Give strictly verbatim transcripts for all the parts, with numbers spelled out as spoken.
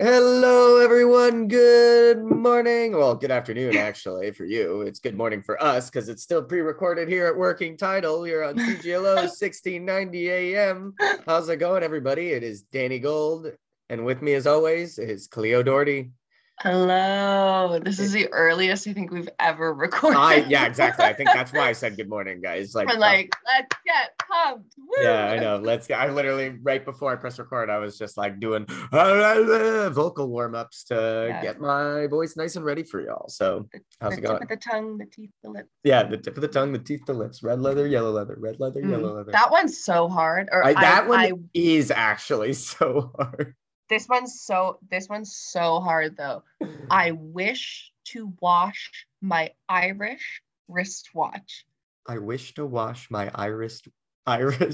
Hello, everyone. Good morning. Well, good afternoon, actually, for you. It's good morning for us because it's still pre-recorded here at Working Title. Here on C G L O sixteen ninety A M. How's it going, everybody? It is Danny Gold, and with me, as always, is Cleo Doherty. Hello. This is the earliest I think we've ever recorded. I yeah, exactly. I think that's why I said good morning, guys. Like, We're like, let's get pumped. Woo! Yeah, I know. Let's get. I literally right before I press record, I was just like doing vocal warm ups to Yeah. get my voice nice and ready for y'all. So The, how's the it tip going? of the tongue, the teeth, the lips. Yeah, the tip of the tongue, the teeth, the lips, red leather, yellow leather, red leather, Mm, yellow leather. That one's so hard. Or I, that I, one I, is actually so hard. this one's so, this one's so hard though. I wish to wash my Irish wristwatch. I wish to wash my iris, iris.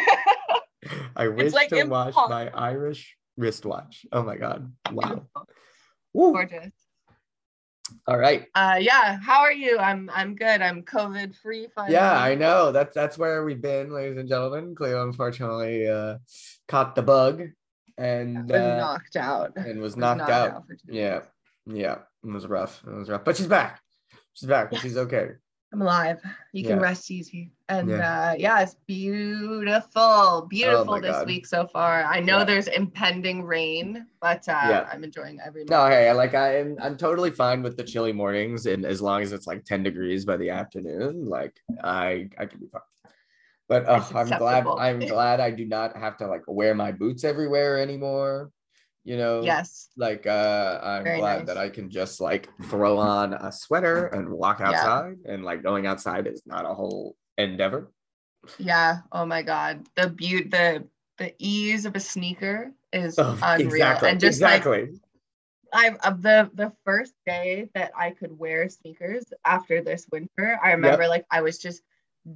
I wish like to wash impossible. my Irish wristwatch. Oh my God. Wow. Gorgeous. All right. Uh yeah. How are you? I'm I'm good. I'm COVID free finally. Yeah, I know. That's that's where we've been, ladies and gentlemen. Cleo unfortunately uh caught the bug and was uh knocked out. and was, was knocked, knocked out. out for two yeah. days. Yeah. It was rough. It was rough. But she's back. She's back and yeah. she's okay. I'm alive. You can yeah. rest easy. And yeah. uh yeah, it's beautiful. Beautiful oh this God. week so far. I know yeah. there's impending rain, but uh yeah. I'm enjoying every moment. No, hey, like I'm I'm totally fine with the chilly mornings, and as long as it's like ten degrees by the afternoon, like I I can be fine. But uh, I'm glad I'm glad I do not have to like wear my boots everywhere anymore. You know, yes, like uh I'm Very glad nice. that I can just like throw on a sweater and walk outside, yeah. and like going outside is not a whole endeavor. Yeah. Oh my God. The beauty, the the ease of a sneaker is oh, unreal. Exactly. And just exactly. like I of the the first day that I could wear sneakers after this winter, I remember yep. like I was just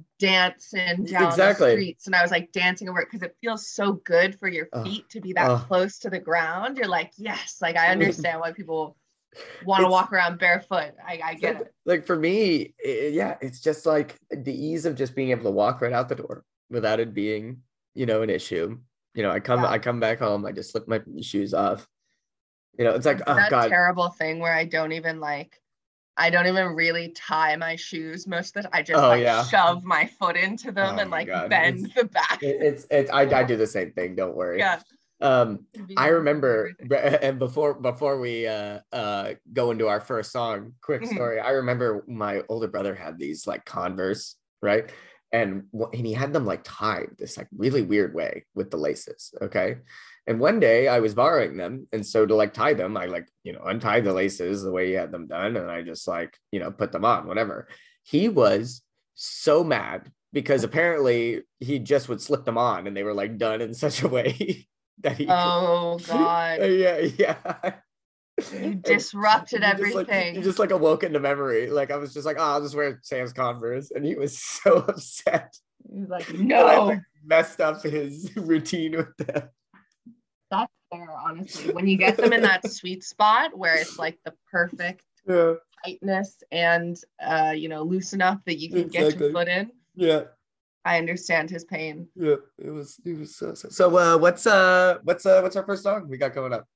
dancing down exactly. the streets, and I was like dancing over it because it feels so good for your feet uh, to be that uh, close to the ground. You're like, yes, like I understand why people want to walk around barefoot. I, I get like, it. Like for me, it, yeah, it's just like the ease of just being able to walk right out the door without it being, you know, an issue. You know, I come, yeah. I come back home, I just slip my shoes off. You know, it's like, oh that God, terrible thing where I don't even like. I don't even really tie my shoes most of the time. I just oh, like yeah. shove my foot into them oh and like God. bend it's, the back. It, it's it's I, I do the same thing. Don't worry. Yeah. Um, I remember, and before before we uh uh go into our first song, quick story. I remember my older brother had these like Converse, right? And and he had them like tied this like really weird way with the laces. Okay. And one day I was borrowing them. And so to like tie them, I like, you know, untied the laces the way he had them done. And I just like, you know, put them on, whatever. He was so mad because apparently he just would slip them on and they were like done in such a way that he. Oh, could... God. yeah. Yeah. You disrupted you everything. Just like, you just like awoke into memory. Like I was just like, oh, I'll just wear Sam's Converse. And he was so upset. He's like, no. I, like, messed up his routine with them. That's fair, honestly. When you get them in that sweet spot where it's like the perfect yeah. tightness and uh, you know, loose enough that you can exactly. get your foot in. Yeah. I understand his pain. Yeah, it was it was so so. So uh what's uh what's uh what's our first song we got coming up?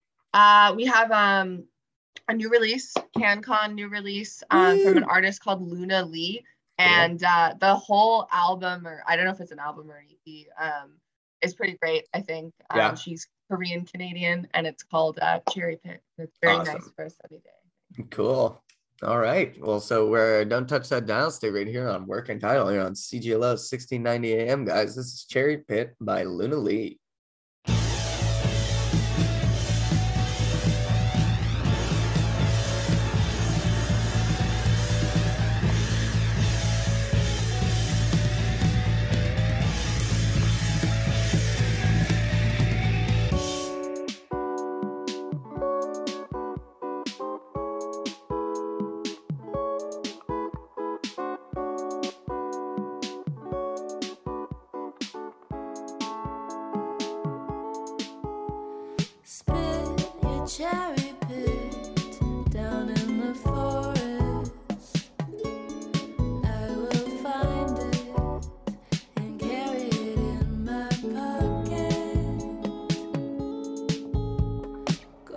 Uh we have um a new release, CanCon new release um from an artist called Luna Lee. And cool. uh the whole album, or I don't know if it's an album or an E P, um is pretty great, I think. Um, yeah. She's Korean Canadian, and it's called uh, Cherry Pit. It's very awesome. nice for a sunny day. Cool. All right. Well, so we're don't touch that dial. Stay right here on Working Title here on C G L O sixteen ninety A M, guys. This is Cherry Pit by Luna Lee. Cherry pit down in the forest. I will find it and carry it in my pocket.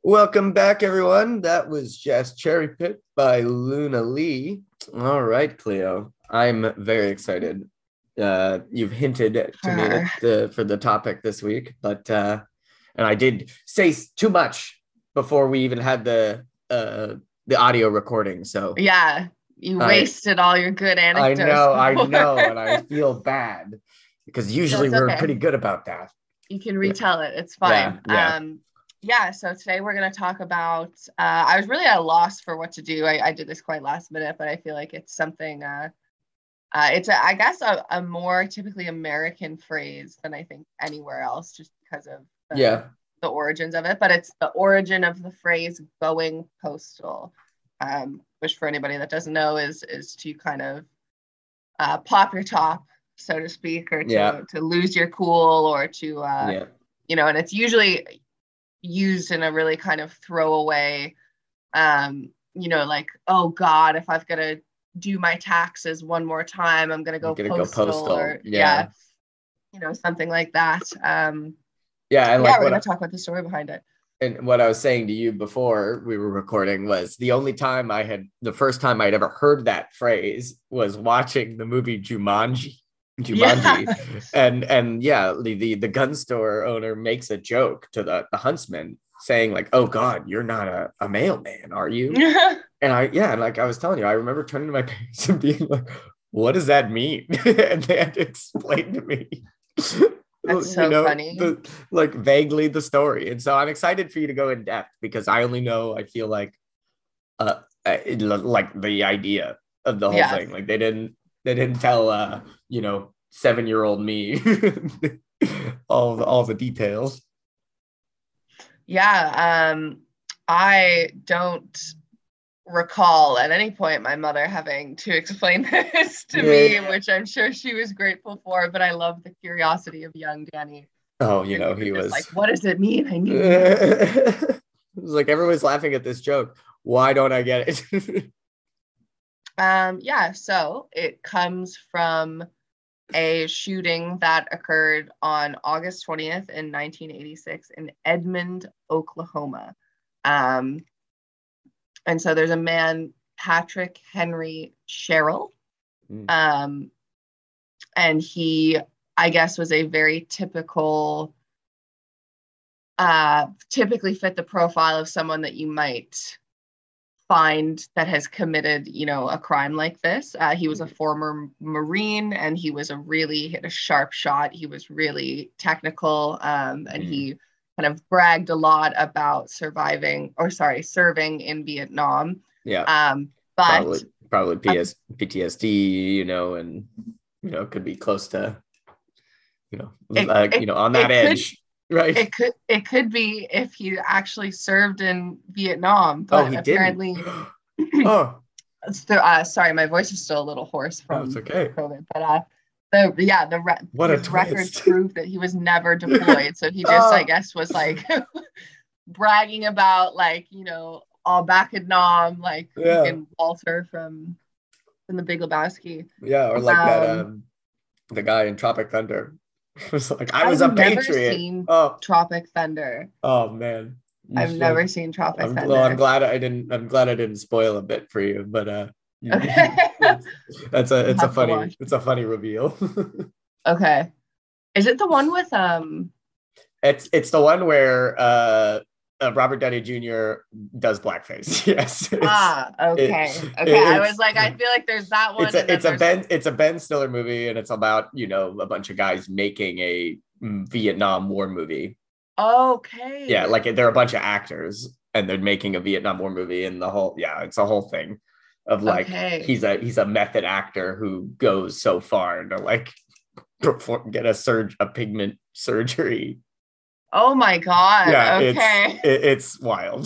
Welcome back, everyone. That was just Cherry Pit by Luna Lee. All right, Cleo. I'm very excited. Uh, you've hinted to me at the, for the topic this week, but uh, and I did say too much before we even had the uh, the audio recording. So yeah, you wasted I, all your good anecdotes. I know, I know, and I feel bad because usually we're okay. pretty good about that. You can retell it. It's fine. Yeah, yeah. Um, yeah, so today we're going to talk about, uh, I was really at a loss for what to do. I, I did this quite last minute, but I feel like it's something, uh, uh, it's, a, I guess, a, a more typically American phrase than I think anywhere else, just because of the, yeah. the origins of it. But it's the origin of the phrase going postal, um, which for anybody that doesn't know is, is to kind of uh, pop your top, so to speak, or to, yeah. to lose your cool, or to, uh, yeah. you know, and it's usually used in a really kind of throwaway, um, you know, like, oh God, if I've got to do my taxes one more time, I'm gonna go, gonna postal, go postal, or yeah. yeah, you know, something like that. Um, yeah, and yeah, like we're gonna I, talk about the story behind it. And what I was saying to you before we were recording was the only time I had, the first time I'd ever heard that phrase was watching the movie Jumanji. Jumanji, yeah. and and yeah, the, the the gun store owner makes a joke to the the huntsman saying like, "Oh God, you're not a, a mailman, are you?" And I yeah, and like I was telling you, I remember turning to my parents and being like, "What does that mean?" And they had to explain to me. That's so you know, funny. The, like vaguely the story, and so I'm excited for you to go in depth because I only know I feel like, uh, it, like the idea of the whole yeah. thing. Like they didn't. They didn't tell, uh, you know, seven-year-old me all the, all the details. Yeah, um, I don't recall at any point my mother having to explain this to yeah. me, which I'm sure she was grateful for. But I love the curiosity of young Danny. Oh, you know, he was like, "What does it mean? I need." It was like everyone's laughing at this joke. Why don't I get it? Um, yeah, so it comes from a shooting that occurred on August twentieth in nineteen eighty-six in Edmond, Oklahoma. Um, and so there's a man, Patrick Henry Sherrill, mm. um, and he, I guess, was a very typical, uh, typically fit the profile of someone that you might find that has committed, you know, a crime like this. Uh, he was a former Marine, and he was a really hit a sharp shot. He was really technical, um, and mm. he kind of bragged a lot about surviving, or sorry, serving in Vietnam. Yeah. Um, but probably, probably P S, uh, P T S D, you know, and you know, could be close to, you know, it, uh, it, you know, on that edge. Could, Right. It could it could be if he actually served in Vietnam, but oh, he apparently. oh, so, uh, sorry, my voice is still a little hoarse from oh, it's okay. COVID. But uh, the yeah, the re- what a his record proved that he was never deployed. So he just, oh. I guess, was like bragging about like you know all back in Nam, like yeah. Walter from from The Big Lebowski. Yeah, or like um, that um, the guy in Tropic Thunder. It was like I was I've a never patriot. Seen oh. Tropic Thunder. Oh man, you I've should. never seen Tropic I'm, Thunder. Well, I'm glad I didn't. I'm glad I didn't spoil a bit for you, but uh, okay. that's a it's a funny it's a funny reveal. Okay, is it the one with um? It's it's the one where uh, uh Robert Downey Junior does blackface. Yes. Ah, okay, it, okay. I was like, I feel like there's that one. It's a it's a Ben it's a Ben Stiller movie, and it's about you know a bunch of guys making a Vietnam War movie. Okay. Yeah, like they're a bunch of actors, and they're making a Vietnam War movie, and the whole yeah, it's a whole thing of like okay. he's a he's a method actor who goes so far to like perform get a surge a pigment surgery. Oh my God. Yeah, okay. It's, it, it's wild.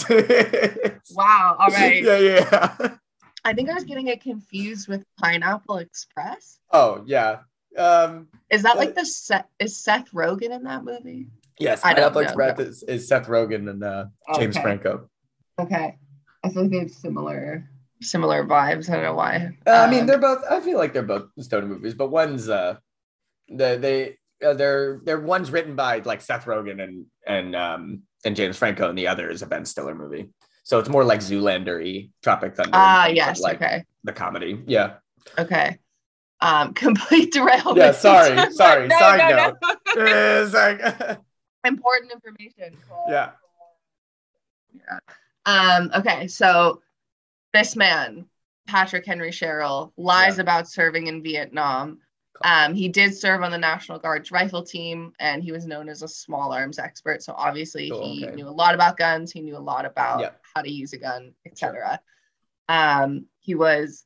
Wow. All right. Yeah, yeah. I think I was getting it confused with Pineapple Express. Oh, yeah. Um, is that uh, like the Seth, is Seth Rogen in that movie? Yes, I Pineapple Express is, is Seth Rogen and uh, James okay. Franco. Okay. I feel like they have similar similar vibes. I don't know why. Uh, um, I mean, they're both, I feel like they're both stoner movies, but one's, uh, the, they, Uh, they're they're ones written by like Seth Rogen and and um and James Franco, and the other is a Ben Stiller movie. So it's more like Zoolander-y, Tropic Thunder. Ah, uh, yes, like okay. The comedy, yeah. Okay. Um, complete derailment. Yeah, sorry, sorry. no, Side no, note. no. It's like important information. Cool. Yeah. Yeah. Um, okay, so this man, Patrick Henry Sherrill, lies yeah. about serving in Vietnam. Um, he did serve on the National Guard's rifle team, and he was known as a small arms expert. So obviously cool, he okay. knew a lot about guns. He knew a lot about yep. how to use a gun, et cetera. Sure. Um, he was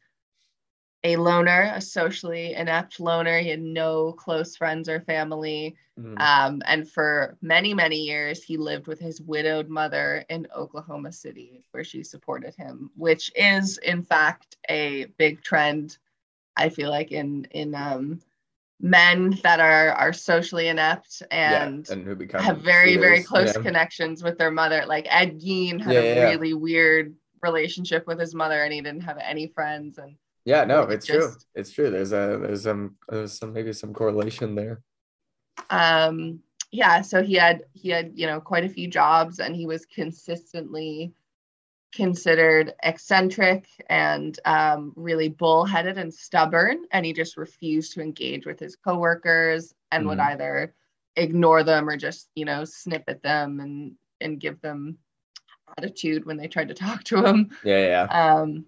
a loner, a socially inept loner. He had no close friends or family. Mm. Um, and for many, many years, he lived with his widowed mother in Oklahoma City, where she supported him, which is, in fact, a big trend, I feel like, in in um, men that are are socially inept and, yeah, and who become have very, leaders. very close yeah. connections with their mother. Like Ed Gein had yeah, a yeah, really yeah. weird relationship with his mother, and he didn't have any friends. And yeah, no, it's just, true. It's true. There's a there's some there's some maybe some correlation there. Um, yeah, so he had he had, you know, quite a few jobs, and he was consistently considered eccentric and um, really bullheaded and stubborn, and he just refused to engage with his coworkers and mm. would either ignore them or just, you know, snip at them and and give them attitude when they tried to talk to him. Yeah, yeah. Um,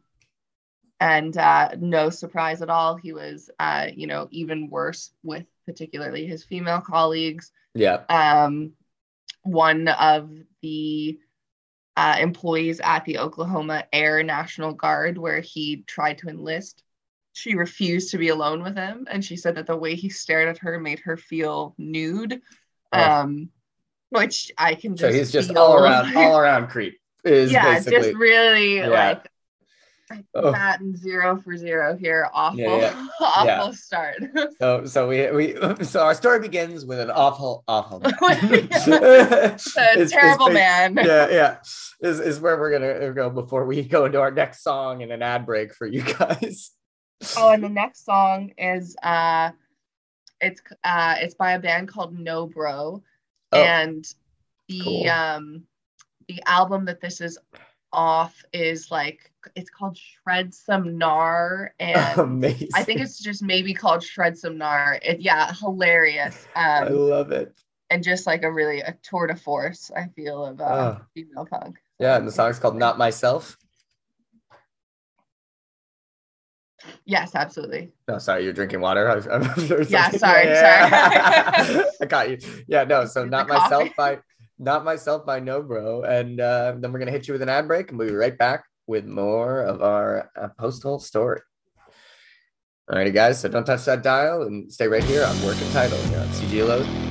and uh, no surprise at all, he was, uh, you know, even worse with particularly his female colleagues. Yeah. Um, one of the uh, employees at the Oklahoma Air National Guard, where he tried to enlist, she refused to be alone with him, and she said that the way he stared at her made her feel nude. Oh. Um, which I can just so he's just feel. all around, all around creep. Is yeah, basically. just really yeah. like. Oh. That and zero for zero here. Awful, yeah, yeah. awful yeah. start. so, so we we so our story begins with an awful, awful. Man. a it's, terrible it's, man. Yeah, yeah. Is is where we're gonna go before we go into our next song and an ad break for you guys. Oh, and the next song is uh, it's uh, it's by a band called No Bro, oh. and the cool. um, the album that this is off is like, it's called Shred Some Gnar, and Amazing. I think it's just maybe called Shred Some Gnar. It, yeah, hilarious. Um, I love it. And just like a really a tour de force, I feel, of uh, oh. female punk. Yeah, and the song's called Not Myself. Yes, absolutely. No, sorry, you're drinking water. I, I'm sure yeah, sorry, yeah. sorry. I got you. Yeah, no, so Not Myself by Not Myself by No Bro, and uh, then we're gonna hit you with an ad break, and we'll be right back with more of our uh, posthole story. Alrighty, guys, so don't touch that dial and stay right here on Working Title here on C G L O